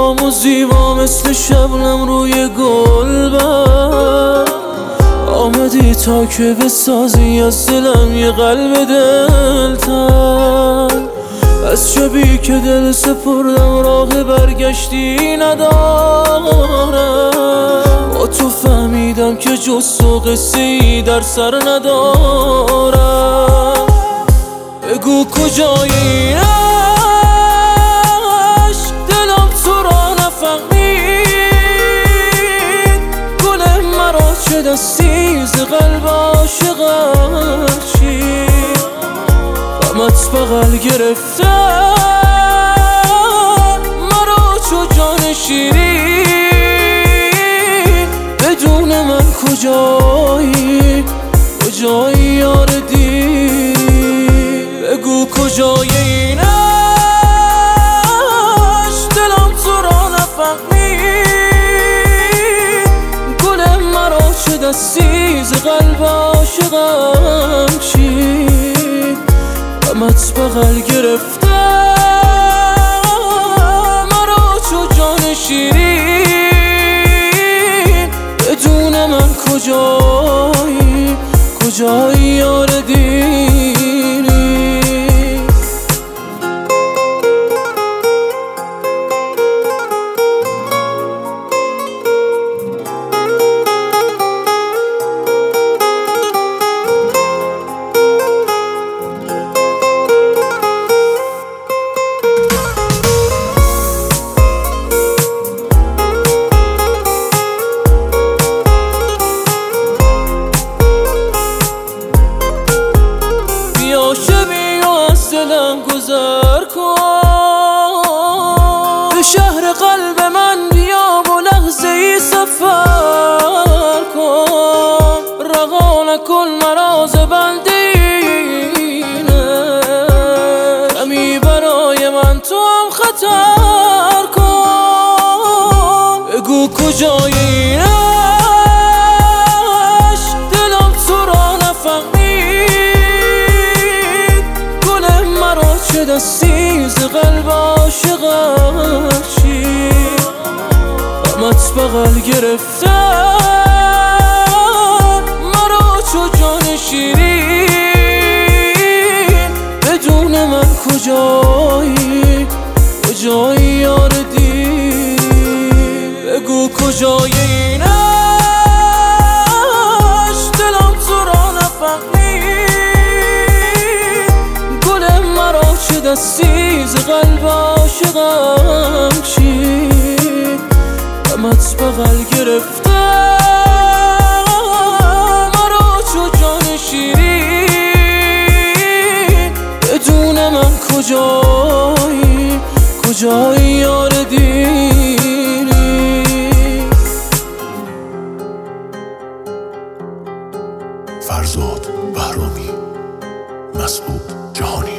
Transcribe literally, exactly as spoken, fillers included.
آرام و زیبا مثل شبنم روی گلبرگ. آمدی تا که بسازی از دلم یه قلب دلتنگ. از شبی که دل سپردم راه برگشتی ندارم. با تو فهمیدم که جز تو قصه ای در سر ندارم. بگو کجای این عشق، دلم تو را نفهمید. گل مرا چه دستی ز قلب عاشقم چید. غمت بغل گرفته مرا چو جان شیرین. بدون من کجایی کجایی یار دیری. بگو کجای این عشق، دلم تو را نفهمید. گل مرا چه دستی ز قلب عاشقم چید. غمت بغل گرفته مرا چو جان شیرین. بدون من کجایی کجایی یار دیری. دلم گذر کن به شهر قلب من، بیا و لحظه ای سفر کن. رها نکن مرا ز بندینه، کمی برای من تو هم خطر کن. بگو کجای این عشق، دلم تو را نفهمید. گل مرا چه دستی ز قلب عاشقم چید. غمت بغل گرفته مرا چو جان شیرین. بدون من کجایی کجایی یار دیری. بگو کجای این عشق، دلم تو را نفهمید. گل مرا چه دستی ز قلب عاشقم چید. غمت بغل گرفته مرا چو جان شیرین. بدون من کجایی کجایی یار دیری. فرزاد بهرامی، مسعود جهانی.